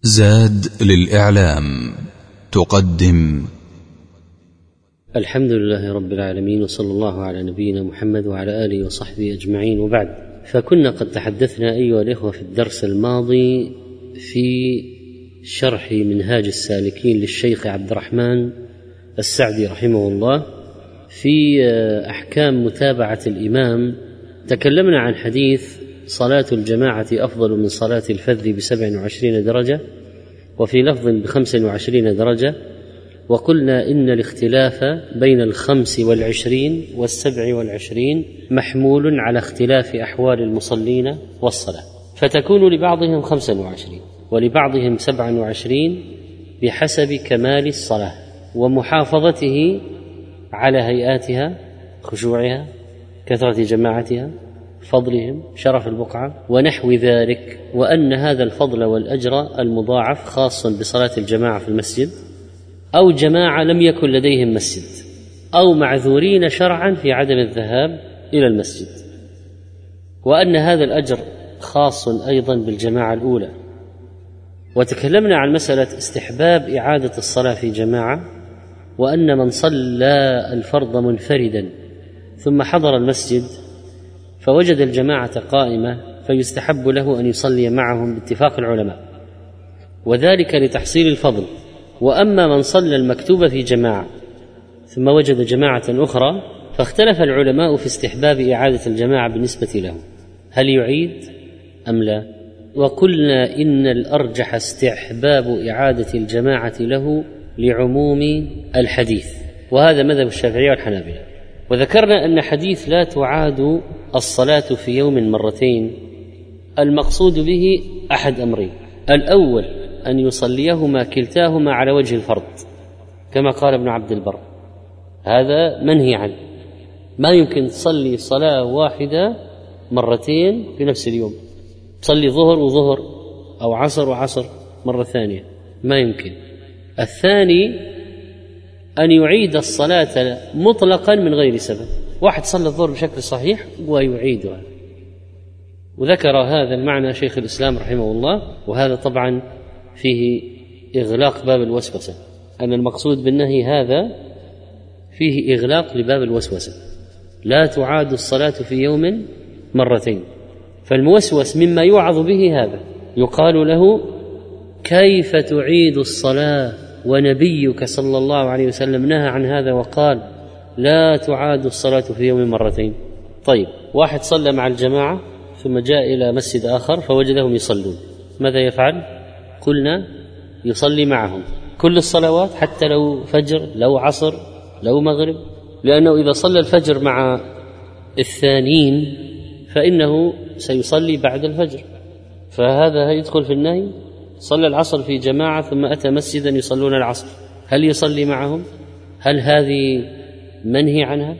زاد للإعلام تقدم. الحمد لله رب العالمين، وصلى الله على نبينا محمد وعلى آله وصحبه أجمعين، وبعد. فكنا قد تحدثنا أيها الإخوة في الدرس الماضي في شرح منهاج السالكين للشيخ عبد الرحمن السعدي رحمه الله في أحكام متابعة الإمام. تكلمنا عن حديث صلاة الجماعة أفضل من صلاة الفذ ب27 درجة، وفي لفظ ب25 درجة، وقلنا إن الاختلاف بين 25 و27 محمول على اختلاف أحوال المصلين والصلاة، فتكون لبعضهم 25 ولبعضهم 27 بحسب كمال الصلاة ومحافظته على هيئاتها، خشوعها، كثرة جماعتها، فضلهم، شرف البقعة ونحو ذلك. وأن هذا الفضل والأجر المضاعف خاص بصلاة الجماعة في المسجد، أو جماعة لم يكن لديهم مسجد، أو معذورين شرعا في عدم الذهاب إلى المسجد. وأن هذا الأجر خاص أيضا بالجماعة الأولى. وتكلمنا عن مسألة استحباب إعادة الصلاة في جماعة، وأن من صلى الفرض منفردا ثم حضر المسجد فوجد الجماعة قائمة فيستحب له أن يصلي معهم باتفاق العلماء، وذلك لتحصيل الفضل. وأما من صلى المكتوب في جماعة ثم وجد جماعة أخرى فاختلف العلماء في استحباب إعادة الجماعة بالنسبة له، هل يعيد أم لا؟ وقلنا إن الأرجح استحباب إعادة الجماعة له لعموم الحديث، وهذا مذهب الشافعية والحنابلة. وذكرنا أن حديث لا تعاد الصلاة في يوم مرتين المقصود به أحد أمرين: الأول أن يصليهما كلتاهما على وجه الفرض كما قال ابن عبد البر، هذا منهي عنه. ما يمكن تصلي صلاة واحدة مرتين في نفس اليوم، تصلي ظهر وظهر أو عصر وعصر مرة ثانية، ما يمكن. الثاني أن يعيد الصلاة مطلقا من غير سبب، واحد صلى الظهر بشكل صحيح ويعيدها، وذكر هذا المعنى شيخ الإسلام رحمه الله. وهذا طبعا فيه إغلاق باب الوسوسة، أن المقصود بالنهي هذا فيه إغلاق لباب الوسوسة، لا تعاد الصلاة في يوم مرتين. فالموسوس مما يوعظ به هذا، يقال له: كيف تعيد الصلاة ونبيك صلى الله عليه وسلم نهى عن هذا وقال لا تعاد الصلاة في يوم مرتين؟ طيب، واحد صلى مع الجماعة ثم جاء إلى مسجد آخر فوجدهم يصلون، ماذا يفعل؟ قلنا يصلي معهم كل الصلوات، حتى لو فجر، لو عصر، لو مغرب، لأنه إذا صلى الفجر مع الثانين فإنه سيصلي بعد الفجر، فهذا يدخل في النهي. صلى العصر في جماعة ثم أتى مسجدا يصلون العصر، هل يصلي معهم؟ هل هذه منهي عنها؟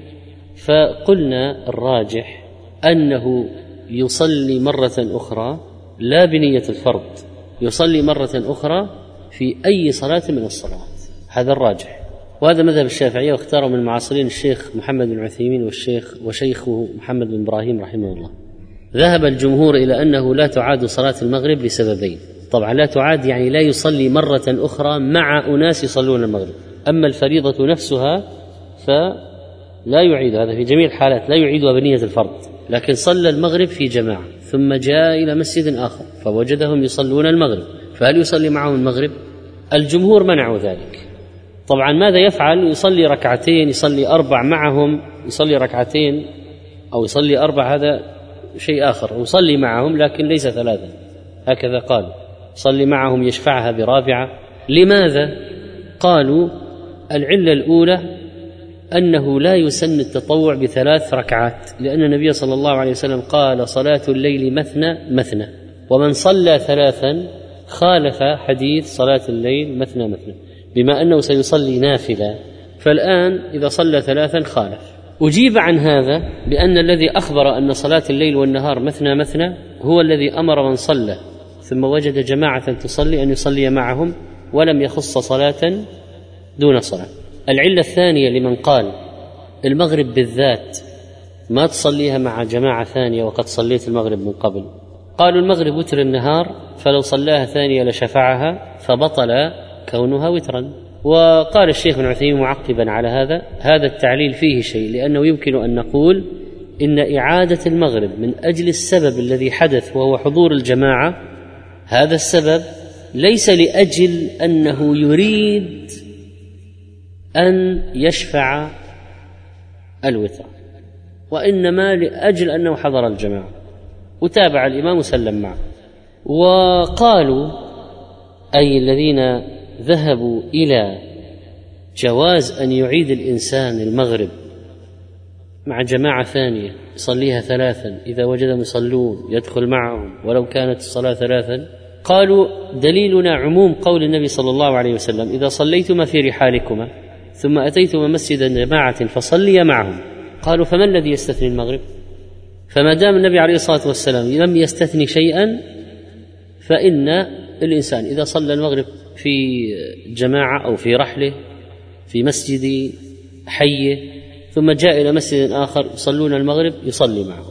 فقلنا الراجح أنه يصلي مرة أخرى لا بنية الفرض، يصلي مرة أخرى في أي صلاة من الصلوات، هذا الراجح. وهذا مذهب الشافعية، واختاره من المعاصرين الشيخ محمد بن عثيمين وشيخه محمد بن إبراهيم رحمه الله. ذهب الجمهور إلى أنه لا تعاد صلاة المغرب لسببين. طبعا لا تعاد يعني لا يصلي مرة أخرى مع أناس يصلون المغرب، أما الفريضة نفسها فلا يعيد، هذا في جميع الحالات لا يعيدها بنية الفرض. لكن صلى المغرب في جماعة ثم جاء إلى مسجد آخر فوجدهم يصلون المغرب، فهل يصلي معهم المغرب؟ الجمهور منعوا ذلك. طبعا ماذا يفعل؟ يصلي ركعتين، يصلي 4 معهم، يصلي ركعتين أو يصلي 4، هذا شيء آخر. يصلي معهم لكن ليس 3، هكذا قال، صلي معهم يشفعها برابعة. لماذا؟ قالوا العلة الأولى أنه لا يسن التطوع ب3 ركعات، لأن النبي صلى الله عليه وسلم قال: صلاة الليل مثنى مثنى، ومن صلى 3 خالف حديث صلاة الليل مثنى مثنى، بما أنه سيصلي نافلة، فالآن إذا صلى 3 خالف. أجيب عن هذا بأن الذي أخبر أن صلاة الليل والنهار مثنى مثنى هو الذي أمر من صلى ثم وجد جماعة تصلي أن يصلي معهم، ولم يخص صلاة دون صلاة. العلة الثانية لمن قال المغرب بالذات ما تصليها مع جماعة ثانية وقد صليت المغرب من قبل، قالوا المغرب وتر النهار، فلو صلاها ثانية لشفعها فبطل كونها وترا. وقال الشيخ ابن عثيمين معقبا على هذا التعليل فيه شيء، لأنه يمكن أن نقول إن إعادة المغرب من أجل السبب الذي حدث وهو حضور الجماعة، هذا السبب ليس لأجل أنه يريد أن يشفع الوتر، وإنما لأجل أنه حضر الجماعة وتابع الإمام وسلم معه. وقالوا أي الذين ذهبوا إلى جواز أن يعيد الإنسان المغرب مع جماعة ثانية يصليها 3 إذا وجدهم يصلون يدخل معهم ولو كانت الصلاة 3، قالوا دليلنا عموم قول النبي صلى الله عليه وسلم: إذا صليتما في رحالكما ثم أتيتما مسجدا جماعة فصليا معهم. قالوا فما الذي يستثني المغرب؟ فما دام النبي عليه الصلاة والسلام لم يستثني شيئا، فإن الإنسان إذا صلى المغرب في جماعة أو في رحله في مسجد حيه ثم جاء إلى مسجد آخر يصلون المغرب يصلي معهم.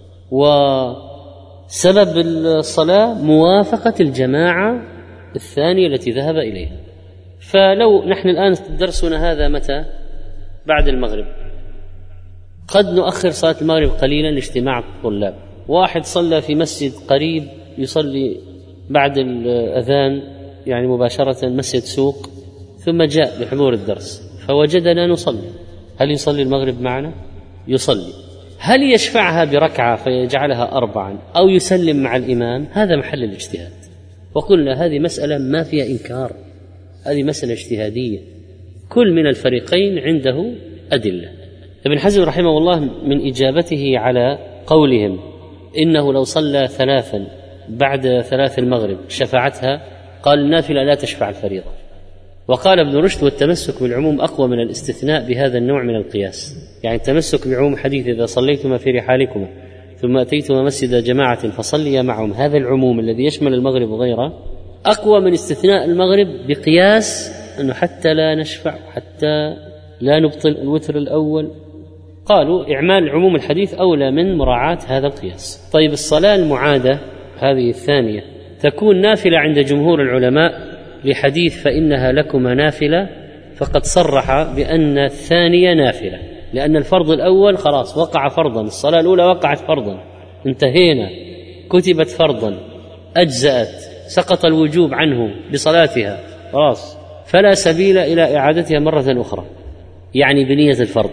وسبب الصلاة موافقة الجماعة الثانية التي ذهب إليها. فلو نحن الآن درسنا هذا متى؟ بعد المغرب، قد نؤخر صلاة المغرب قليلا لاجتماع الطلاب. واحد صلى في مسجد قريب يصلي بعد الأذان يعني مباشرة مسجد سوق، ثم جاء لحضور الدرس فوجدنا نصلي، هل يصلي المغرب معنا؟ يصلي. هل يشفعها بركعة فيجعلها 4 أو يسلم مع الإمام؟ هذا محل الاجتهاد. وقلنا هذه مسألة ما فيها إنكار، هذه مسألة اجتهادية، كل من الفريقين عنده أدلة. ابن حزم رحمه الله من إجابته على قولهم إنه لو صلى 3 بعد 3 المغرب شفعتها، قال النافلة لا تشفع الفريضة. وقال ابن رشد: والتمسك بالعموم أقوى من الاستثناء بهذا النوع من القياس. يعني التمسك بعموم حديث إذا صليتما في رحالكما ثم أتيتما مسجد جماعة فصليا معهم، هذا العموم الذي يشمل المغرب وغيره أقوى من استثناء المغرب بقياس أنه حتى لا نشفع، حتى لا نبطل الوتر الأول. قالوا إعمال عموم الحديث أولى من مراعاة هذا القياس. طيب الصلاة المعادة هذه الثانية تكون نافلة عند جمهور العلماء لحديث فإنها لكما نافلة، فقد صرح بأن الثانية نافلة، لأن الفرض الأول خلاص وقع فرضا، الصلاة الأولى وقعت فرضا، انتهينا، كتبت فرضا، أجزأت، سقط الوجوب عنه بصلاتها خلاص، فلا سبيل إلى إعادتها مرة أخرى يعني بنية الفرض.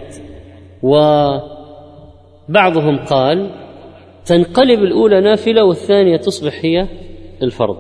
وبعضهم قال تنقلب الأولى نافلة والثانية تصبح هي الفرض.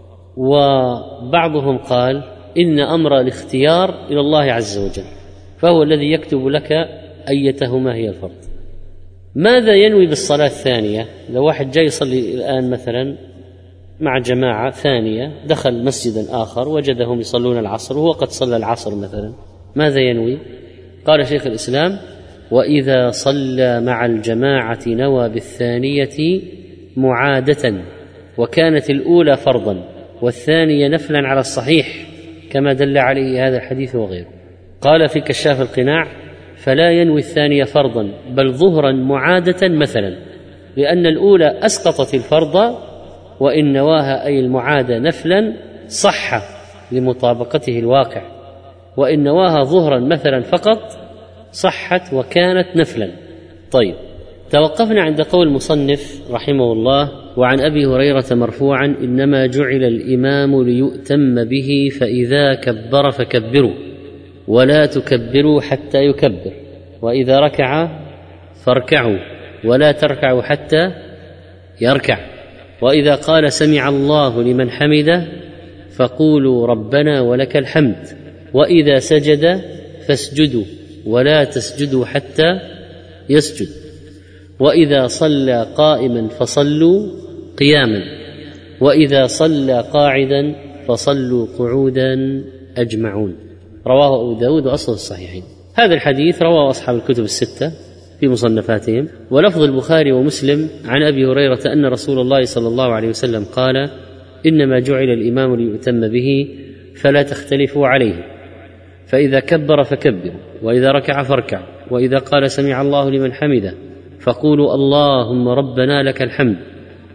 وبعضهم قال إن أمر الاختيار إلى الله عز وجل، فهو الذي يكتب لك أيتهما هي الفرض. ماذا ينوي بالصلاة الثانية؟ لو واحد جاي يصلي الآن مثلا مع جماعة ثانية، دخل مسجدا آخر وجدهم يصلون العصر وهو قد صلى العصر مثلا، ماذا ينوي؟ قال شيخ الإسلام: وإذا صلى مع الجماعة نوى بالثانية معادة، وكانت الأولى فرضا والثانية نفلا على الصحيح كما دل عليه هذا الحديث وغيره. قال في كشاف القناع: فلا ينوي الثانية فرضا بل ظهرا معادة مثلا، لأن الأولى أسقطت الفرض، وإن نواها أي المعادة نفلا صح لمطابقته الواقع، وإن نواها ظهرا مثلا فقط صحت وكانت نفلا. طيب، توقفنا عند قول المصنف رحمه الله: وعن أبي هريرة مرفوعا: إنما جعل الإمام ليؤتم به، فإذا كبر فكبروا ولا تكبروا حتى يكبر، وإذا ركع فاركعوا ولا تركعوا حتى يركع، وإذا قال سمع الله لمن حمده فقولوا ربنا ولك الحمد، وإذا سجد فاسجدوا ولا تسجدوا حتى يسجد، وإذا صلى قائما فصلوا قياما، وإذا صلى قاعدا فصلوا قعودا أجمعون. رواه أبو داود وأصل الصحيحين. هذا الحديث رواه أصحاب الكتب الستة في مصنفاتهم، ولفظ البخاري ومسلم عن أبي هريرة أن رسول الله صلى الله عليه وسلم قال: إنما جعل الإمام ليؤتم به فلا تختلفوا عليه، فإذا كبر فكبروا، وإذا ركع فاركعوا، وإذا قال سمع الله لمن حمده فقولوا اللهم ربنا لك الحمد،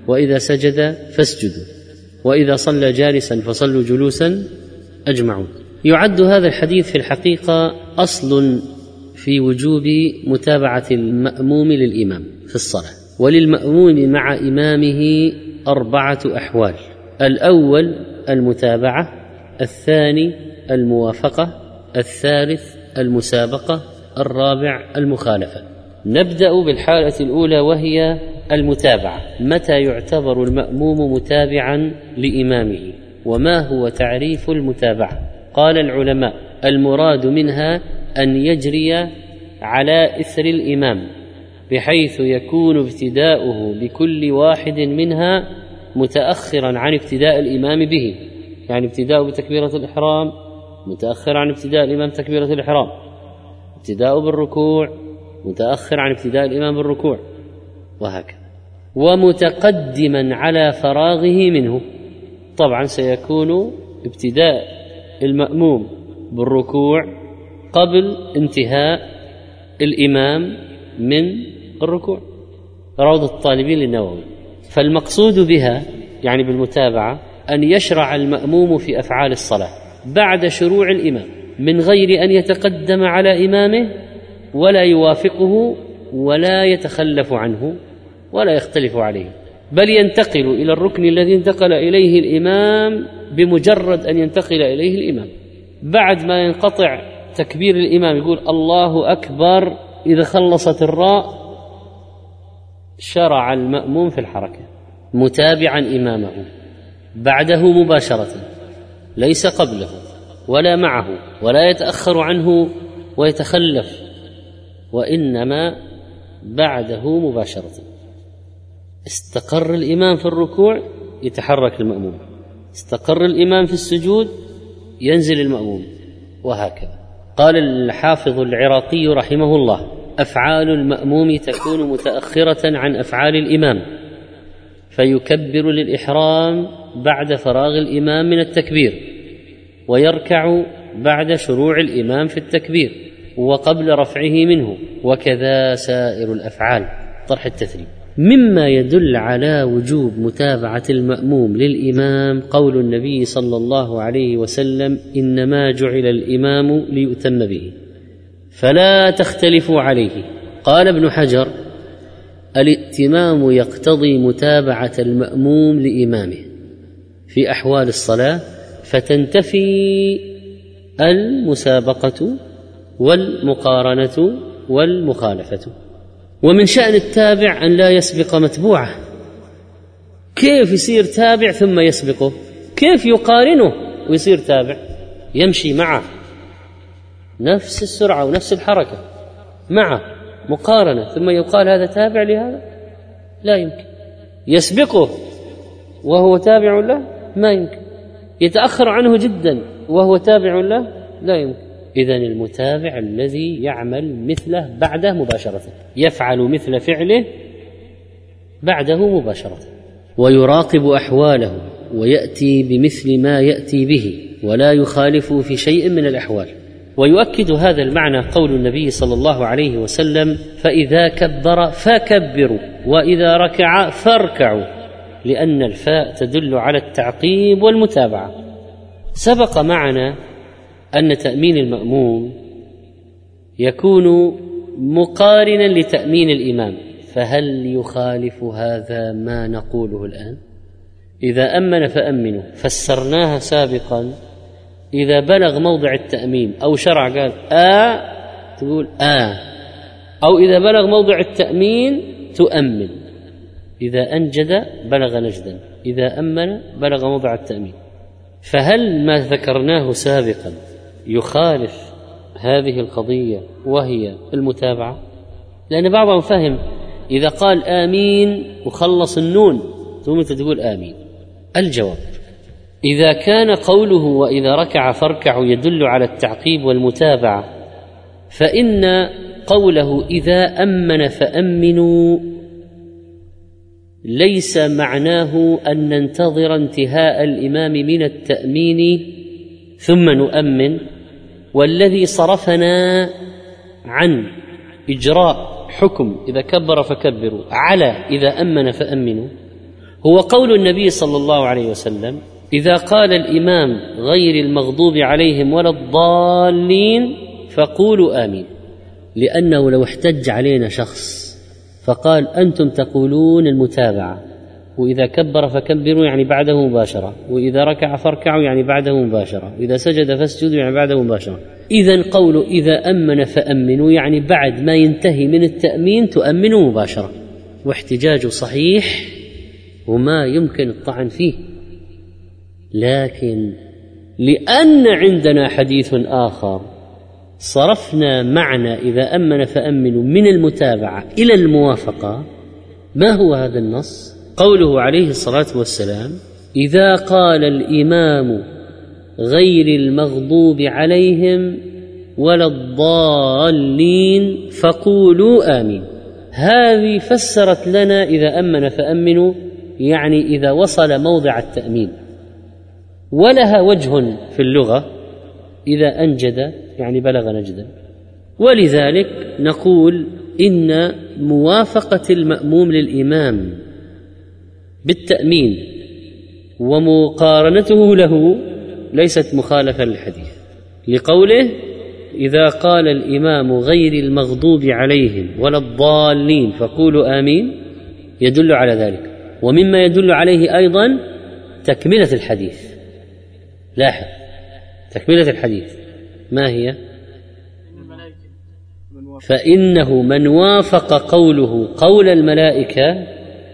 وإذا سجد فاسجدوا، وإذا صلى جالسا فصلوا جلوسا أجمعون. يعد هذا الحديث في الحقيقة أصل في وجوب متابعة المأموم للإمام في الصلاة. وللمأموم مع إمامه 4 أحوال: الأول المتابعة، الثاني الموافقة، الثالث المسابقة، الرابع المخالفة. نبدأ بالحالة الأولى وهي المتابعة. متى يعتبر المأموم متابعا لإمامه؟ وما هو تعريف المتابعة؟ قال العلماء: المراد منها أن يجري على إثر الإمام بحيث يكون ابتداؤه بكل واحد منها متأخرا عن ابتداء الإمام به، يعني ابتداؤه بتكبيرة الإحرام متأخر عن ابتداء الإمام تكبيرة الإحرام، ابتداؤه بالركوع متأخر عن ابتداء الإمام بالركوع، وهكذا. ومتقدما على فراغه منه. طبعا سيكون ابتداء المأموم بالركوع قبل انتهاء الإمام من الركوع. روضة الطالبين للنووي. فالمقصود بها يعني بالمتابعة أن يشرع المأموم في أفعال الصلاة بعد شروع الإمام من غير أن يتقدم على إمامه ولا يوافقه ولا يتخلف عنه ولا يختلف عليه، بل ينتقل إلى الركن الذي انتقل إليه الإمام بمجرد أن ينتقل إليه الإمام. بعد ما ينقطع تكبير الإمام يقول الله أكبر، إذا خلصت الراء شرع المأموم في الحركة متابعا إمامه بعده مباشرة، ليس قبله ولا معه ولا يتأخر عنه ويتخلف، وإنما بعده مباشرة. استقر الإمام في الركوع يتحرك المأموم، استقر الإمام في السجود ينزل المأموم، وهكذا. قال الحافظ العراقي رحمه الله: أفعال المأموم تكون متأخرة عن أفعال الإمام، فيكبر للإحرام بعد فراغ الإمام من التكبير، ويركع بعد شروع الإمام في التكبير وقبل رفعه منه، وكذا سائر الأفعال. طرح التثريب. مما يدل على وجوب متابعة المأموم للإمام قول النبي صلى الله عليه وسلم: إنما جعل الإمام ليؤتم به فلا تختلفوا عليه. قال ابن حجر: الائتمام يقتضي متابعة المأموم لإمامه في أحوال الصلاة، فتنتفي المسابقة والمقارنة والمخالفة. ومن شأن التابع أن لا يسبق متبوعه. كيف يصير تابع ثم يسبقه؟ كيف يقارنه ويصير تابع؟ يمشي معه نفس السرعة ونفس الحركة معه، مقارنة ثم يقال هذا تابع لهذا؟ لا يمكن. يسبقه وهو تابع له؟ ما يمكن. يتأخر عنه جدا وهو تابع له؟ لا يمكن. إذن المتابع الذي يعمل مثله بعده مباشرة، يفعل مثل فعله بعده مباشرة، ويراقب أحواله ويأتي بمثل ما يأتي به ولا يخالف في شيء من الأحوال. ويؤكد هذا المعنى قول النبي صلى الله عليه وسلم: فإذا كبر فكبروا وإذا ركع فاركعوا، لأن الفاء تدل على التعقيب والمتابعة. سبق معنا أن تأمين المأموم يكون مقارنا لتأمين الإمام، فهل يخالف هذا ما نقوله الآن؟ إذا أمن فأمنوا فسرناها سابقا، إذا بلغ موضع التأمين أو شرع قال تقول أو إذا بلغ موضع التأمين تؤمن. إذا أنجد بلغ نجدا، إذا أمن بلغ موضع التأمين. فهل ما ذكرناه سابقا يخالف هذه القضية وهي المتابعة؟ لأن بعضهم فهم إذا قال آمين وخلص النون ثم تقول آمين. الجواب: إذا كان قوله وإذا ركع فاركعوا يدل على التعقيب والمتابعة، فإن قوله إذا أمن فأمنوا ليس معناه أن ننتظر انتهاء الإمام من التأمين ثم نؤمن، والذي صرفنا عن إجراء حكم إذا كبر فكبروا على إذا أمن فأمنوا هو قول النبي صلى الله عليه وسلم: إذا قال الإمام غير المغضوب عليهم ولا الضالين فقولوا آمين. لأنه لو احتج علينا شخص فقال: أنتم تقولون المتابعة، وإذا كبر فكبروا يعني بعده مباشرة، وإذا ركع فاركعوا يعني بعده مباشرة، وإذا سجد فاسجدوا يعني بعده مباشرة، إذن قوله إذا أمن فأمنوا يعني بعد ما ينتهي من التأمين تؤمنوا مباشرة، واحتجاجه صحيح وما يمكن الطعن فيه. لكن لأن عندنا حديث آخر صرفنا معنى إذا أمن فأمنوا من المتابعة إلى الموافقة. ما هو هذا النص؟ قوله عليه الصلاة والسلام: إذا قال الإمام غير المغضوب عليهم ولا الضالين فقولوا آمين. هذه فسرت لنا إذا أمن فأمنوا يعني إذا وصل موضع التأمين، ولها وجه في اللغة إذا أنجد يعني بلغ نجدا. ولذلك نقول إن موافقة المأموم للإمام بالتأمين ومقارنته له ليست مخالفة للحديث، لقوله: إذا قال الإمام غير المغضوب عليهم ولا الضالين فقولوا آمين، يدل على ذلك. ومما يدل عليه أيضا تكملة الحديث. لاحظ تكملة الحديث ما هي؟ فإنه من وافق قوله قول الملائكة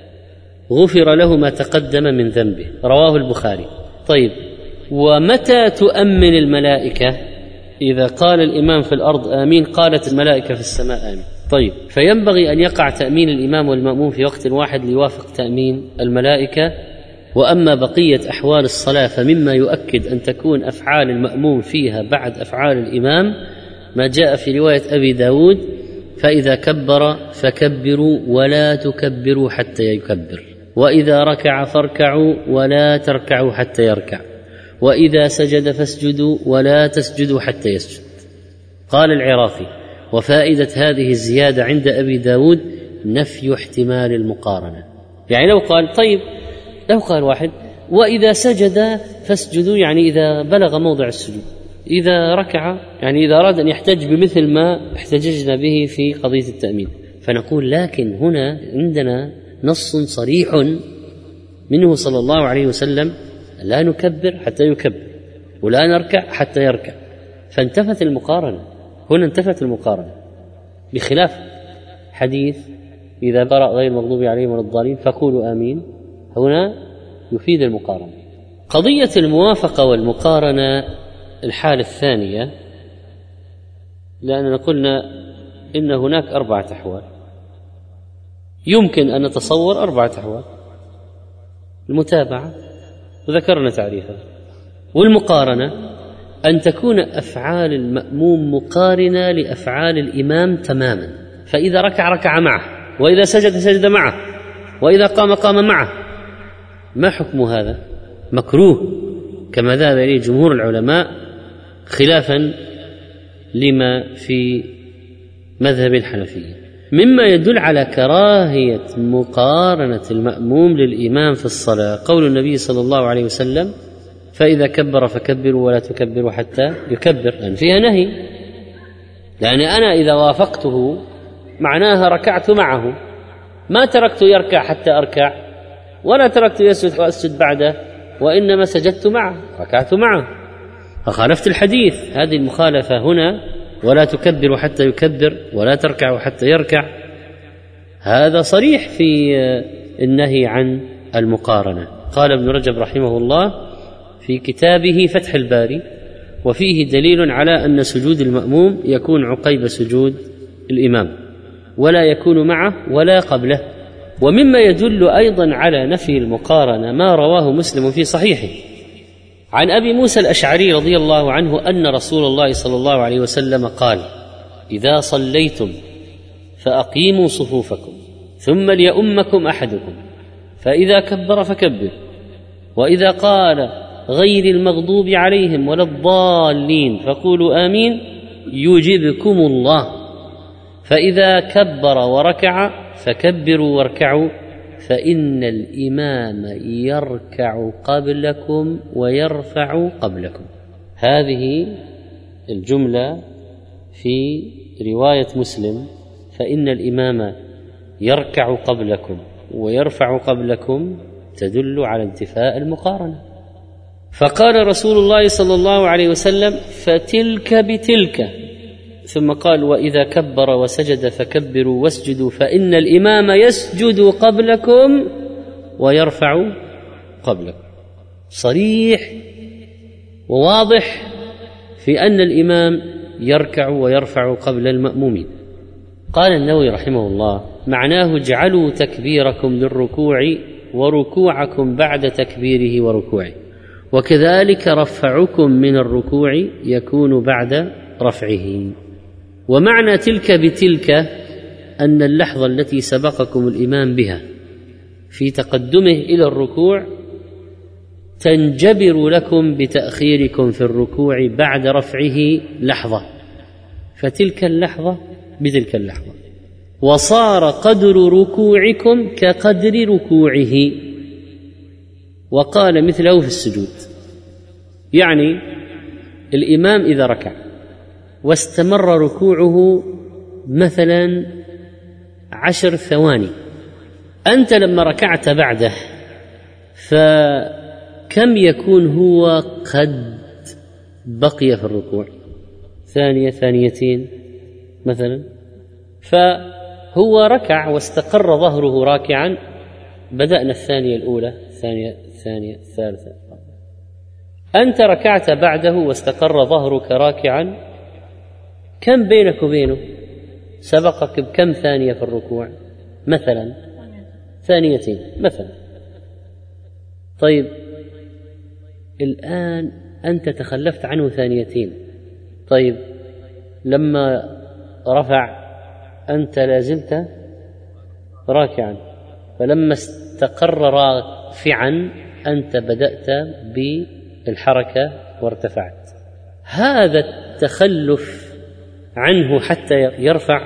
غفر له ما تقدم من ذنبه، رواه البخاري. طيب، ومتى تؤمن الملائكة؟ إذا قال الإمام في الأرض آمين قالت الملائكة في السماء آمين. طيب، فينبغي أن يقع تأمين الإمام والمأموم في وقت واحد ليوافق تأمين الملائكة. وأما بقية أحوال الصلاة فمما يؤكد أن تكون أفعال المأموم فيها بعد أفعال الإمام ما جاء في رواية أبي داود: فإذا كبر فكبروا ولا تكبروا حتى يكبر، وإذا ركع فاركعوا ولا تركعوا حتى يركع، وإذا سجد فاسجدوا ولا تسجدوا حتى يسجد. قال العراقي: وفائدة هذه الزيادة عند أبي داود نفي احتمال المقارنة. يعني لو قال طيب، لو قال واحد وإذا سجد فاسجدوا يعني إذا بلغ موضع السجود، إذا ركع يعني إذا أراد أن يحتج بمثل ما احتججنا به في قضية التأمين، فنقول لكن هنا عندنا نص صريح منه صلى الله عليه وسلم: لا نكبر حتى يكبر ولا نركع حتى يركع. فانتفت المقارنة هنا، انتفت المقارنة، بخلاف حديث إذا قرأ غير المغضوب عليهم ولا الضالين فقولوا آمين، هنا يفيد المقارنة. قضية الموافقة والمقارنة الحالة الثانية، لأننا قلنا إن هناك 4 أحوال، يمكن أن نتصور 4 أحوال: المتابعة وذكرنا تعريفها، والمقارنة أن تكون أفعال المأموم مقارنة لأفعال الإمام تماما، فإذا ركع ركع معه، وإذا سجد سجد معه، وإذا قام قام معه. ما حكم هذا؟ مكروه كما ذهب إليه جمهور العلماء، خلافا لما في مذهب الحنفية، مما يدل على كراهية مقارنة المأموم للإمام في الصلاة قول النبي صلى الله عليه وسلم: فإذا كبر فكبروا ولا تكبروا حتى يكبر، لأن فيها نهي. لأن أنا إذا وافقته معناها ركعت معه، ما تركت يركع حتى أركع، ولا تركت يسجد وأسجد بعده، وإنما سجدت معه ركعت معه، فخالفت الحديث. هذه المخالفة هنا: ولا تكبروا حتى يكبر ولا تركعوا حتى يركع، هذا صريح في النهي عن المقارنة. قال ابن رجب رحمه الله في كتابه فتح الباري: وفيه دليل على أن سجود المأموم يكون عقيب سجود الإمام، ولا يكون معه ولا قبله. ومما يدل أيضا على نفي المقارنة ما رواه مسلم في صحيحه عن أبي موسى الأشعري رضي الله عنه أن رسول الله صلى الله عليه وسلم قال: إذا صليتم فأقيموا صفوفكم ثم ليؤمكم أحدكم، فإذا كبر فكبر، وإذا قال غير المغضوب عليهم ولا الضالين فقولوا آمين يجبكم الله، فإذا كبر وركع فكبروا واركعوا، فإن الإمام يركع قبلكم ويرفع قبلكم. هذه الجملة في رواية مسلم، فإن الإمام يركع قبلكم ويرفع قبلكم، تدل على انتفاء المقارنة. فقال رسول الله صلى الله عليه وسلم: فتلك بتلك، ثم قال: وإذا كبر وسجد فكبروا واسجدوا، فإن الإمام يسجد قبلكم ويرفع قبلكم. صريح وواضح في أن الإمام يركع ويرفع قبل المأمومين. قال النووي رحمه الله: معناه اجعلوا تكبيركم للركوع وركوعكم بعد تكبيره وركوعه، وكذلك رفعكم من الركوع يكون بعد رفعه. ومعنى تلك بتلك أن اللحظة التي سبقكم الإمام بها في تقدمه إلى الركوع تنجبر لكم بتأخيركم في الركوع بعد رفعه لحظة، فتلك اللحظة بتلك اللحظة، وصار قدر ركوعكم كقدر ركوعه. وقال مثله في السجود، يعني الإمام إذا ركع واستمر ركوعه مثلا 10 ثواني، أنت لما ركعت بعده فكم يكون هو قد بقي في الركوع؟ ثانية، ثانيتين مثلا. فهو ركع واستقر ظهره راكعا، بدأنا الثانية الأولى، الثانية الثانية الثالثة. أنت ركعت بعده واستقر ظهرك راكعا، كم بينك وبينه؟ سبقك بكم ثانية في الركوع؟ مثلا ثانيتين مثلا. طيب الآن أنت تخلفت عنه ثانيتين، طيب لما رفع أنت لازلت راكعا، فلما استقر رافعا أنت بدأت بالحركة وارتفعت. هذا التخلف عنه حتى يرفع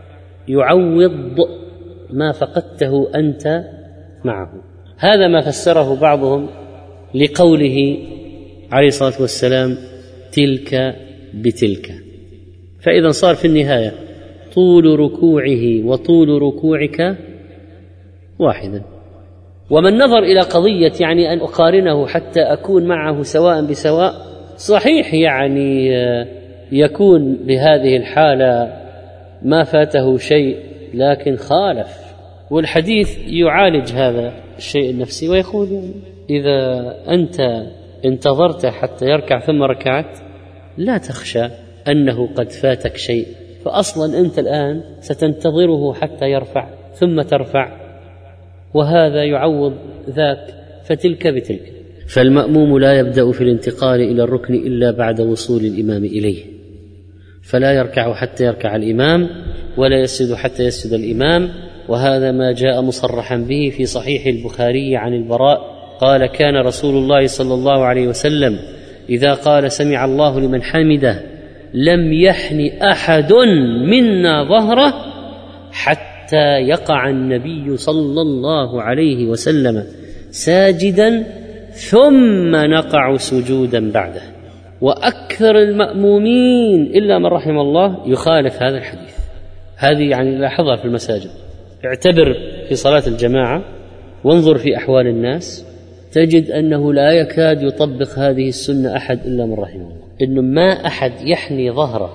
يعوض ما فقدته أنت معه. هذا ما فسره بعضهم لقوله عليه الصلاة والسلام: تلك بتلك. فإذا صار في النهاية طول ركوعه وطول ركوعك واحدا. ومن نظر إلى قضية يعني أن أقارنه حتى أكون معه سواء بسواء، صحيح يعني يكون بهذه الحالة ما فاته شيء، لكن خالف. والحديث يعالج هذا الشيء النفسي ويقول يعني إذا أنت انتظرت حتى يركع ثم ركعت لا تخشى أنه قد فاتك شيء، فأصلا أنت الآن ستنتظره حتى يرفع ثم ترفع، وهذا يعوض ذاك. فتلك بتلك. فالمأموم لا يبدأ في الانتقال إلى الركن إلا بعد وصول الإمام إليه، فلا يركع حتى يركع الإمام ولا يسجد حتى يسجد الإمام. وهذا ما جاء مصرحا به في صحيح البخاري عن البراء قال: كان رسول الله صلى الله عليه وسلم إذا قال سمع الله لمن حمده لم يحن أحد منا ظهره حتى يقع النبي صلى الله عليه وسلم ساجدا ثم نقع سجودا بعده. وأكثر المأمومين إلا من رحم الله يخالف هذا الحديث. هذه يعني لاحظها في المساجد، اعتبر في صلاة الجماعة وانظر في أحوال الناس، تجد أنه لا يكاد يطبق هذه السنة أحد إلا من رحمه الله. إنه ما أحد يحني ظهره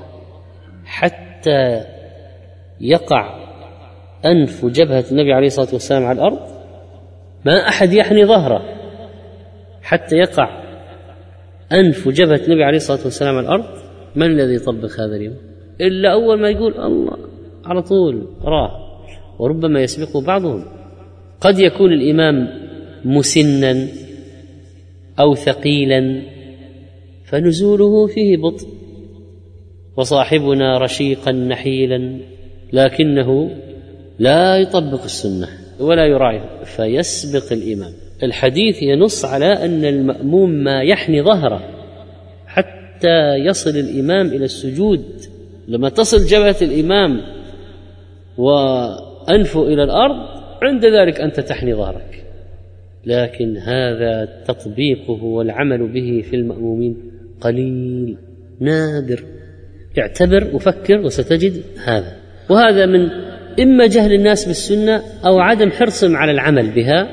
حتى يقع أنف جبهة النبي عليه الصلاة والسلام على الأرض، ما أحد يحني ظهره حتى يقع أنف جبهة النبي عليه الصلاة والسلام على الأرض. من الذي يطبق هذا اليوم؟ إلا أول ما يقول الله على طول راه. وربما يسبقه بعضهم. قد يكون الإمام مسنا أو ثقيلا فنزوله فيه بطء، وصاحبنا رشيقا نحيلا لكنه لا يطبق السنة ولا يراعي فيسبق الإمام. الحديث ينص على أن المأموم ما يحني ظهره حتى يصل الإمام إلى السجود. لما تصل جبهة الإمام وأنفه إلى الأرض عند ذلك أنت تحني ظهرك. لكن هذا تطبيقه والعمل به في المأمومين قليل نادر. اعتبر وفكر وستجد هذا. وهذا من إما جهل الناس بالسنة أو عدم حرصهم على العمل بها،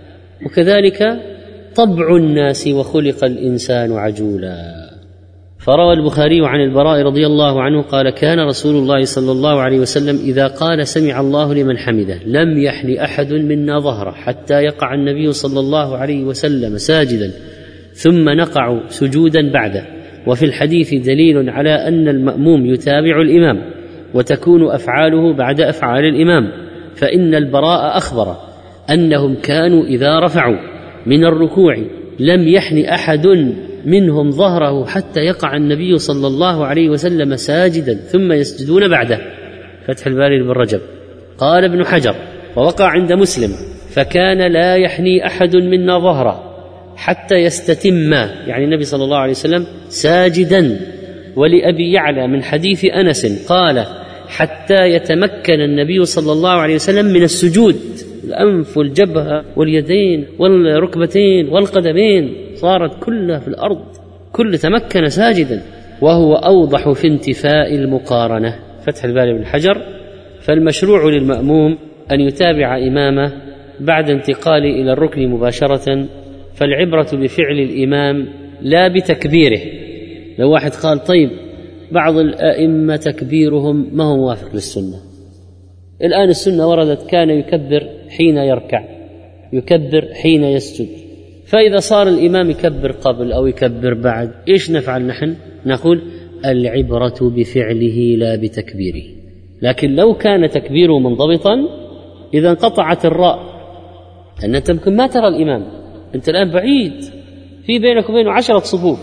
وكذلك طبع الناس وخلق الإنسان عجولا. فروى البخاري عن البراء رضي الله عنه قال: كان رسول الله صلى الله عليه وسلم إذا قال سمع الله لمن حمده لم يحن أحد منا ظهره حتى يقع النبي صلى الله عليه وسلم ساجدا ثم نقع سجودا بعده. وفي الحديث دليل على أن المأموم يتابع الإمام وتكون أفعاله بعد أفعال الإمام، فإن البراء أخبر أنهم كانوا إذا رفعوا من الركوع لم يحن أحد منهم ظهره حتى يقع النبي صلى الله عليه وسلم ساجدا ثم يسجدون بعده. فتح الباري بن رجب. قال ابن حجر: ووقع عند مسلم: فكان لا يحني أحد منا ظهره حتى يستتم، يعني النبي صلى الله عليه وسلم ساجدا. ولأبي يعلى من حديث أنس قال: حتى يتمكن النبي صلى الله عليه وسلم من السجود، الأنف والجبهة واليدين والركبتين والقدمين صارت كلها في الأرض، كل تمكن ساجدا، وهو أوضح في انتفاء المقارنة. فتح الباري بن حجر. فالمشروع للمأموم أن يتابع إمامه بعد انتقاله إلى الركن مباشرة، فالعبرة بفعل الإمام لا بتكبيره. لو واحد قال: طيب بعض الأئمة تكبيرهم ما هو موافق للسنة، الآن السنة وردت كان يكبر حين يركع، يكبر حين يسجد، فإذا صار الإمام يكبر قبل أو يكبر بعد، إيش نفعل نحن؟ نقول العبرة بفعله لا بتكبيره. لكن لو كان تكبيره منضبطا إذا انقطعت الراء، أن أنت يمكن ما ترى الإمام، أنت الآن بعيد في بينك وبينه 10 صفوف،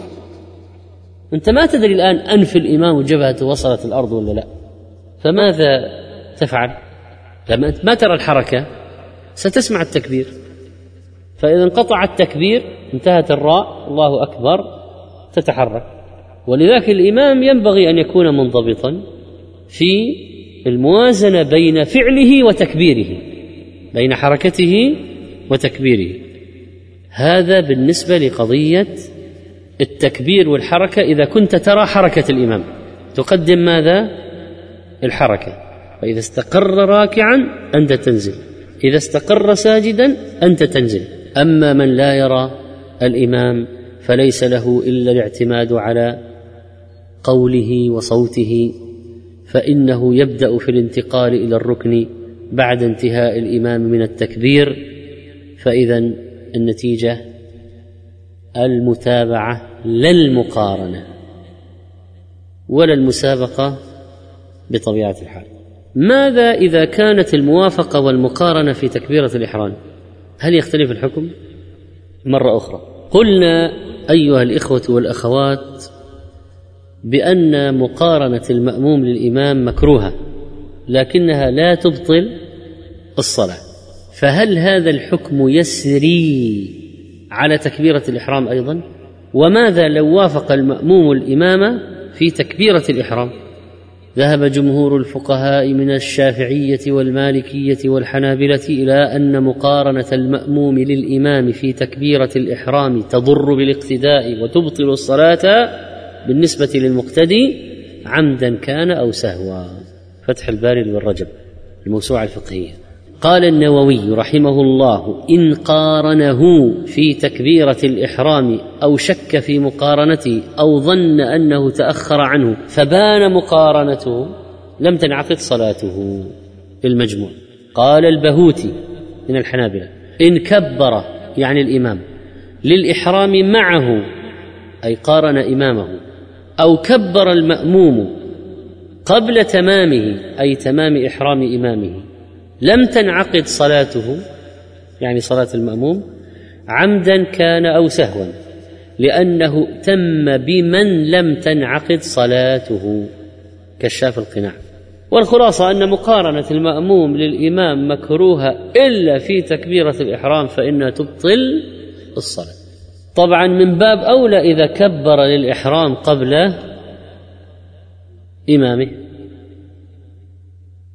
أنت ما تدري الآن أنف الإمام وجبهته وصلت الأرض ولا لا، فماذا تفعل؟ لما أنت ما ترى الحركة ستسمع التكبير، فإذا انقطع التكبير انتهت الراء الله أكبر تتحرك. ولذلك الإمام ينبغي أن يكون منضبطا في الموازنة بين فعله وتكبيره، بين حركته وتكبيره. هذا بالنسبة لقضية التكبير والحركة. إذا كنت ترى حركة الإمام تقدم ماذا؟ الحركة. فإذا استقر راكعا أنت تنزل، إذا استقر ساجدا أنت تنزل. أما من لا يرى الإمام فليس له إلا الاعتماد على قوله وصوته، فإنه يبدأ في الانتقال إلى الركن بعد انتهاء الإمام من التكبير. فإذا النتيجة المتابعة لا المقارنة ولا المسابقة بطبيعة الحال. ماذا إذا كانت الموافقة والمقارنة في تكبيرة الإحرام؟ هل يختلف الحكم؟ مرة أخرى قلنا أيها الإخوة والأخوات بأن مقارنة المأموم للإمام مكروهة، لكنها لا تبطل الصلاة. فهل هذا الحكم يسري على تكبيرة الإحرام أيضا؟ وماذا لو وافق المأموم الإمام في تكبيرة الإحرام؟ ذهب جمهور الفقهاء من الشافعية والمالكية والحنابلة إلى أن مقارنة المأموم للإمام في تكبيرة الإحرام تضر بالاقتداء وتبطل الصلاة بالنسبة للمقتدي عمدا كان أو سهوا. فتح الباري بن رجب الموسوعة الفقهية. قال النووي رحمه الله: إن قارنه في تكبيرة الإحرام أو شك في مقارنته أو ظن أنه تأخر عنه فبان مقارنته لم تنعقد صلاته. المجموع. قال البهوتي من الحنابلة: إن كبر يعني الإمام للإحرام معه أي قارن إمامه، أو كبر المأموم قبل تمامه أي تمام إحرام إمامه، لم تنعقد صلاته يعني صلاة المأموم عمدا كان أو سهوا، لأنه تم بمن لم تنعقد صلاته كشاف القناع. والخلاصة أن مقارنة المأموم للإمام مكروهة إلا في تكبيرة الإحرام فإنها تبطل الصلاة. طبعا من باب أولى إذا كبر للإحرام قبل إمامه،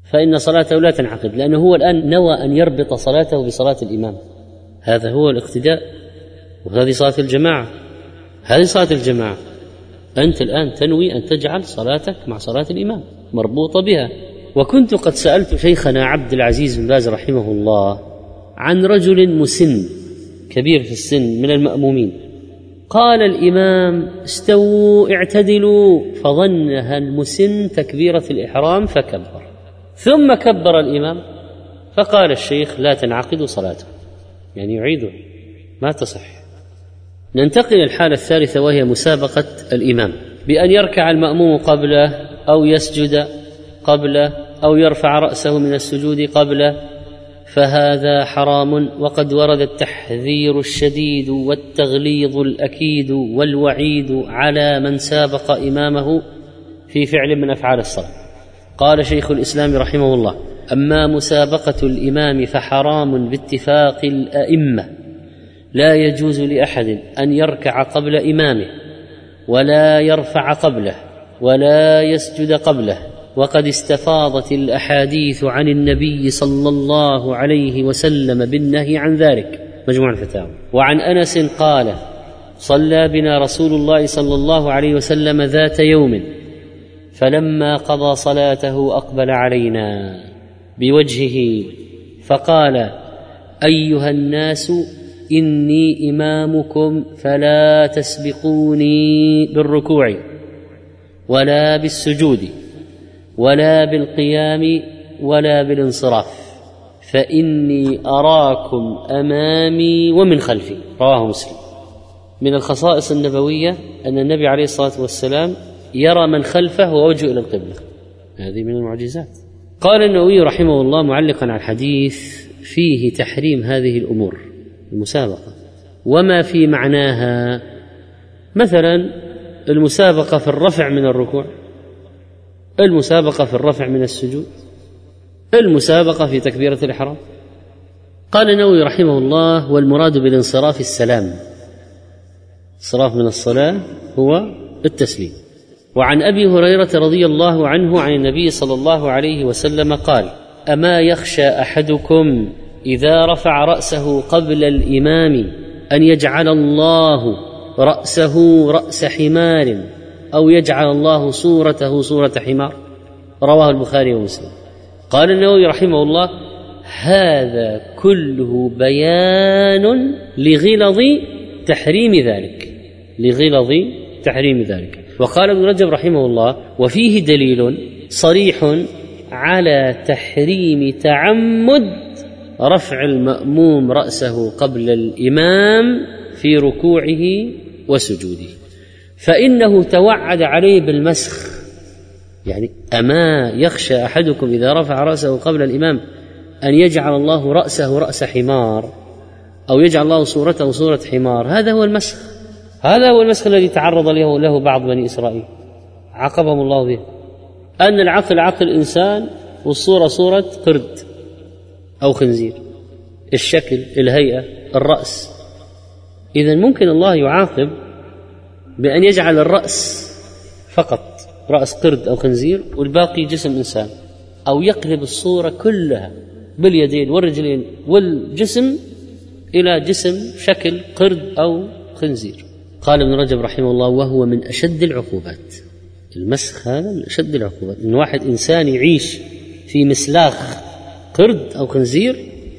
فإن صلاته لا تنعقد، لأنه هو الآن نوى أن يربط صلاته بصلاة الإمام. هذا هو الاقتداء، وهذه صلاة الجماعة. هذه صلاة الجماعة، أنت الآن تنوي أن تجعل صلاتك مع صلاة الإمام مربوطة بها. وكنت قد سألت شيخنا عبد العزيز بن باز رحمه الله عن رجل مسن كبير في السن من المأمومين، قال الإمام استووا اعتدلوا، فظنها المسن تكبيرة الإحرام فكبر، ثم كبر الإمام، فقال الشيخ لا تنعقد صلاته، يعني يعيده، ما تصح. ننتقل الحالة الثالثة، وهي مسابقة الإمام بأن يركع المأموم قبله أو يسجد قبله أو يرفع رأسه من السجود قبله، فهذا حرام، وقد ورد التحذير الشديد والتغليظ الأكيد والوعيد على من سابق إمامه في فعل من أفعال الصلاة. قال شيخ الإسلام رحمه الله: أما مسابقة الإمام فحرام باتفاق الأئمة، لا يجوز لأحد أن يركع قبل إمامه ولا يرفع قبله ولا يسجد قبله، وقد استفاضت الأحاديث عن النبي صلى الله عليه وسلم بالنهي عن ذلك، مجموع الفتاوى. وعن أنس قال: صلى بنا رسول الله صلى الله عليه وسلم ذات يوم، فلما قضى صلاته أقبل علينا بوجهه فقال: أيها الناس إني إمامكم فلا تسبقوني بالركوع ولا بالسجود ولا بالقيام ولا بالانصراف، فإني أراكم أمامي ومن خلفي. رواه مسلم. من الخصائص النبوية أن النبي عليه الصلاة والسلام يرى من خلفه ووجهه إلى القبلة، هذه من المعجزات. قال النووي رحمه الله معلقا على الحديث: فيه تحريم هذه الأمور المسابقة وما في معناها، مثلا المسابقة في الرفع من الركوع، المسابقة في الرفع من السجود، المسابقة في تكبيرة الإحرام. قال النووي رحمه الله: والمراد بالانصراف السلام، الانصراف من الصلاة هو التسليم. وعن أبي هريرة رضي الله عنه عن النبي صلى الله عليه وسلم قال: أما يخشى أحدكم إذا رفع رأسه قبل الإمام أن يجعل الله رأسه رأس حمار أو يجعل الله صورته صورة حمار؟ رواه البخاري ومسلم. قال النووي رحمه الله: هذا كله بيان لغلظ تحريم ذلك، لغلظ تحريم ذلك. وقال ابن رجب رحمه الله: وفيه دليل صريح على تحريم تعمد رفع المأموم رأسه قبل الإمام في ركوعه وسجوده، فإنه توعد عليه بالمسخ. يعني أما يخشى أحدكم إذا رفع رأسه قبل الإمام أن يجعل الله رأسه رأس حمار أو يجعل الله صورته صورة حمار، هذا هو المسخ، هذا هو المسخ الذي تعرض له بعض بني إسرائيل عاقبهم الله به، أن العقل عقل إنسان والصورة صورة قرد أو خنزير، الشكل، الهيئة، الرأس. إذن ممكن الله يعاقب بأن يجعل الرأس فقط رأس قرد أو خنزير والباقي جسم إنسان، أو يقلب الصورة كلها باليدين والرجلين والجسم إلى جسم شكل قرد أو خنزير. قال ابن رجب رحمه الله: وهو من أشد العقوبات، المسخ هذا من أشد العقوبات، إن واحد إنسان يعيش في مسلاخ قرد أو خنزير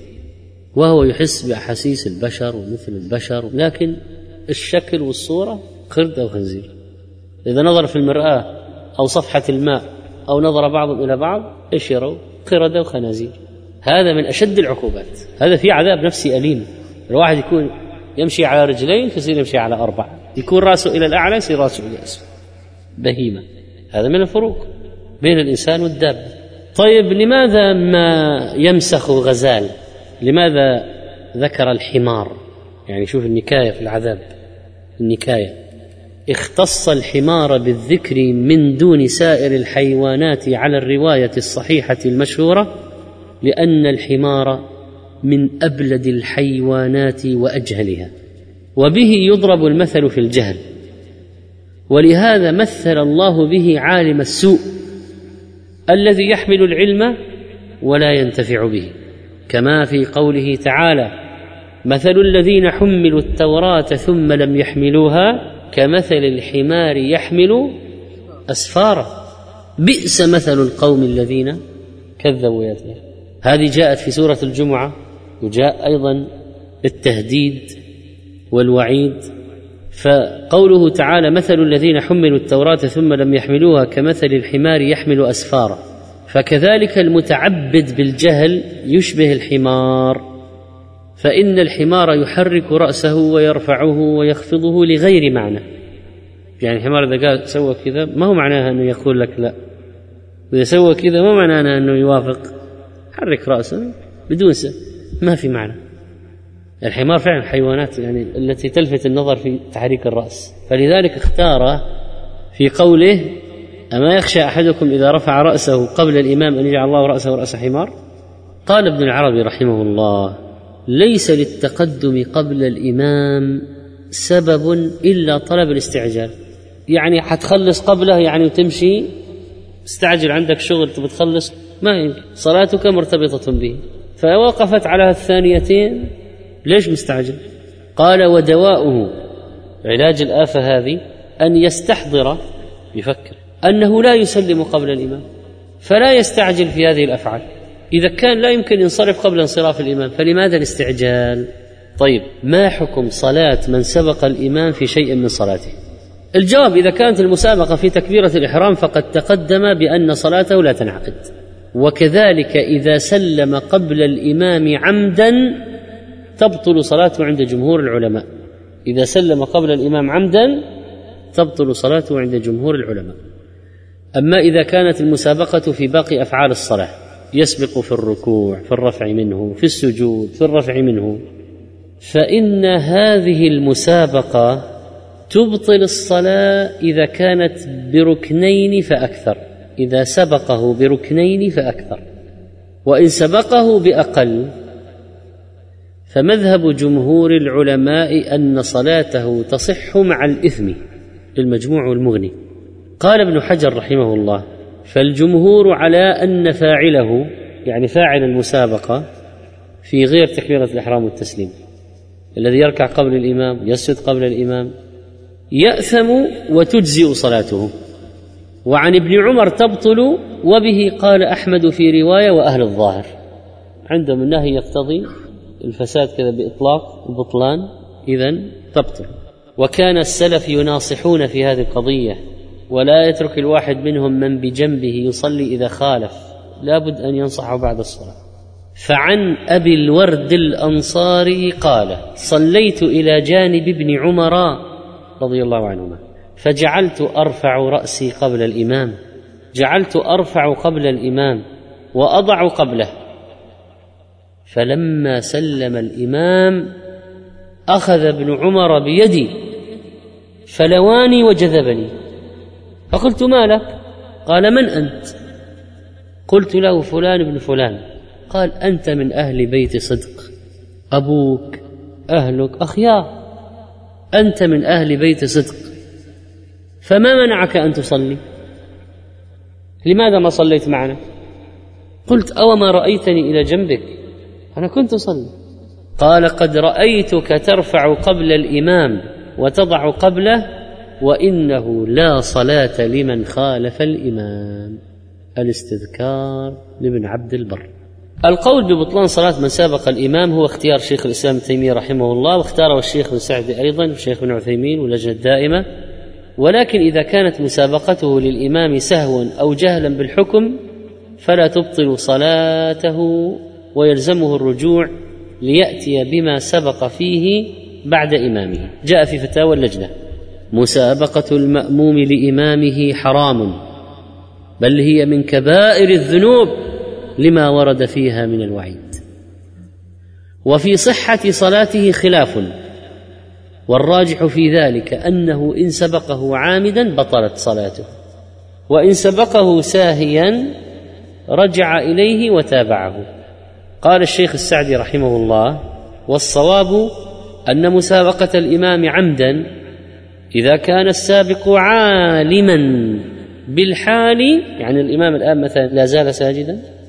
وهو يحس بأحاسيس البشر ومثل البشر، لكن الشكل والصورة قرد أو خنزير. إذا نظر في المرآة أو صفحة الماء أو نظر بعضهم إلى بعض إيش يروا؟ قردة وخنازير. هذا من أشد العقوبات، هذا فيه عذاب نفسي أليم. الواحد يكون يمشي على رجلين فيصير يمشي على 4، يكون رأسه إلى الأعلى يصير رأسه إلى الأسفل، بهيمة. هذا من الفروق بين الإنسان والدابة. طيب لماذا ما يمسخ غزال؟ لماذا ذكر الحمار؟ يعني شوف النكاية في العذاب، النكاية اختص الحمار بالذكر من دون سائر الحيوانات على الرواية الصحيحة المشهورة، لأن الحمار من أبلد الحيوانات وأجهلها، وبه يضرب المثل في الجهل، ولهذا مثل الله به عالم السوء الذي يحمل العلم ولا ينتفع به، كما في قوله تعالى: مثل الذين حملوا التوراة ثم لم يحملوها كمثل الحمار يحمل أسفارا بئس مثل القوم الذين كذبوا بآيات الله. هذه جاءت في سورة الجمعة، وجاء أيضا التهديد والوعيد. فقوله تعالى: مثل الذين حملوا التوراة ثم لم يحملوها كمثل الحمار يحمل أسفارا، فكذلك المتعبد بالجهل يشبه الحمار، فإن الحمار يحرك رأسه ويرفعه ويخفضه لغير معنى. يعني الحمار إذا قال سوى كذا ما هو معناها أنه يقول لك لا، وإذا سوى كذا ما معناها أنه يوافق، حرك رأسه بدون ما في معنى. الحمار فعلا حيوانات يعني التي تلفت النظر في تحريك الرأس، فلذلك اختار في قوله: أما يخشى أحدكم إذا رفع رأسه قبل الإمام أن يجعل الله رأسه رأس حمار؟ قال ابن العربي رحمه الله: ليس للتقدم قبل الإمام سبب إلا طلب الاستعجال. يعني حتخلص قبله يعني وتمشي استعجل، عندك شغل تبي تخلص، ما يمكن، صلاتك مرتبطة به، فوقفت على الثانيتين، ليش مستعجل؟ قال: ودواؤه، علاج الآفة هذه، أن يستحضر، يفكر أنه لا يسلم قبل الإمام، فلا يستعجل في هذه الأفعال. إذا كان لا يمكن ينصرف قبل انصراف الإمام فلماذا الاستعجال؟ طيب، ما حكم صلاة من سبق الإمام في شيء من صلاته؟ الجواب: إذا كانت المسابقة في تكبيرة الإحرام فقد تقدم بأن صلاته لا تنعقد، وكذلك إذا سلم قبل الإمام عمدا تبطل صلاته عند جمهور العلماء. إذا سلم قبل الإمام عمدا تبطل صلاته عند جمهور العلماء. أما إذا كانت المسابقة في باقي أفعال الصلاة، يسبق في الركوع، في الرفع منه، في السجود، في الرفع منه، فإن هذه المسابقة تبطل الصلاة إذا كانت بركنين فأكثر، إذا سبقه بركنين فأكثر، وإن سبقه بأقل فمذهب جمهور العلماء أن صلاته تصح مع الإثم، المجموع والمغني. قال ابن حجر رحمه الله: فالجمهور على أن فاعله، يعني فاعل المسابقة في غير تكبيرة الإحرام والتسليم، الذي يركع قبل الإمام يسجد قبل الإمام، يأثم وتجزئ صلاته. وعن ابن عمر تبطل، وبه قال أحمد في رواية وأهل الظاهر. عندهم النهي يقتضي الفساد كذا بإطلاق البطلان، إذن تبطل. وكان السلف يناصحون في هذه القضية، ولا يترك الواحد منهم من بجنبه يصلي إذا خالف، لابد أن ينصحه بعد الصلاة. فعن أبي الورد الأنصاري قال: صليت إلى جانب ابن عمر رضي الله عنهما فجعلت أرفع رأسي قبل الإمام، جعلت أرفع قبل الإمام وأضع قبله، فلما سلم الإمام أخذ ابن عمر بيدي فلواني وجذبني، فقلت: ما لك؟ قال: من أنت؟ قلت له: فلان ابن فلان. قال: أنت من أهل بيت صدق، أبوك أهلك أخيار، أنت من أهل بيت صدق، فما منعك أن تصلي؟ لماذا ما صليت معنا؟ قلت: أو ما رأيتني إلى جنبك؟ أنا كنت أصلي. قال: قد رأيتك ترفع قبل الإمام وتضع قبله، وإنه لا صلاة لمن خالف الإمام. الاستذكار لابن عبد البر. القول ببطلان صلاة من سابق الإمام هو اختيار شيخ الإسلام ابن تيمية رحمه الله، واختاره الشيخ بن سعد أيضا، والشيخ بن عثيمين، واللجنة الدائمة. ولكن إذا كانت مسابقته للإمام سهوا أو جهلا بالحكم فلا تبطل صلاته، ويلزمه الرجوع ليأتي بما سبق فيه بعد إمامه. جاء في فتاوى اللجنة: مسابقة المأموم لإمامه حرام، بل هي من كبائر الذنوب لما ورد فيها من الوعيد. وفي صحة صلاته خلاف، والراجح في ذلك أنه إن سبقه عامدا بطلت صلاته، وإن سبقه ساهيا رجع إليه وتابعه. قال الشيخ السعدي رحمه الله: والصواب أن مسابقة الإمام عمدا إذا كان السابق عالما بالحال، يعني الإمام الآن مثلا لا زال ساجدا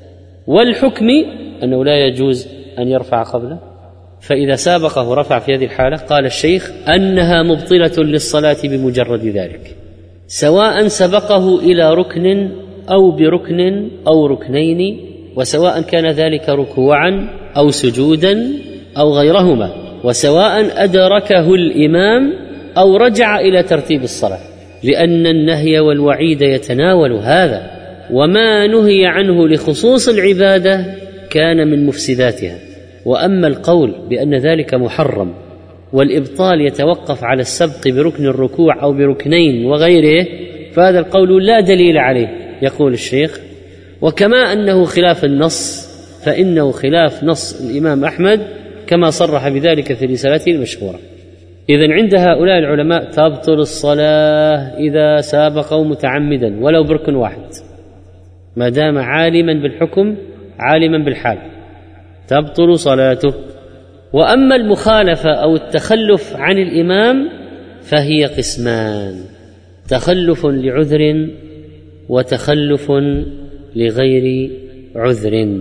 والحكم أنه لا يجوز أن يرفع قبله، فإذا سابقه رفع في هذه الحالة قال الشيخ أنها مبطلة للصلاة بمجرد ذلك، سواء سبقه إلى ركن أو بركن أو ركنين، وسواء كان ذلك ركوعا أو سجودا أو غيرهما، وسواء أدركه الإمام أو رجع إلى ترتيب الصلاة، لأن النهي والوعيد يتناول هذا، وما نهي عنه لخصوص العبادة كان من مفسداتها. وأما القول بأن ذلك محرم والإبطال يتوقف على السبق بركن الركوع أو بركنين وغيره، فهذا القول لا دليل عليه، يقول الشيخ. وكما أنه خلاف النص فإنه خلاف نص الإمام أحمد كما صرح بذلك في رسالته المشهورة. إذن عند هؤلاء العلماء تبطل الصلاة إذا سابقوا متعمدا ولو بركن واحد، ما دام عالما بالحكم عالما بالحال تبطل صلاته. وأما المخالفة أو التخلف عن الإمام فهي قسمان: تخلف لعذر وتخلف لغير عذر.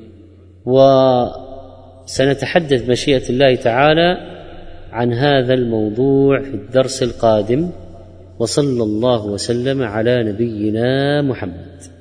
وسنتحدث مشيئة الله تعالى عن هذا الموضوع في الدرس القادم، وصلى الله وسلم على نبينا محمد.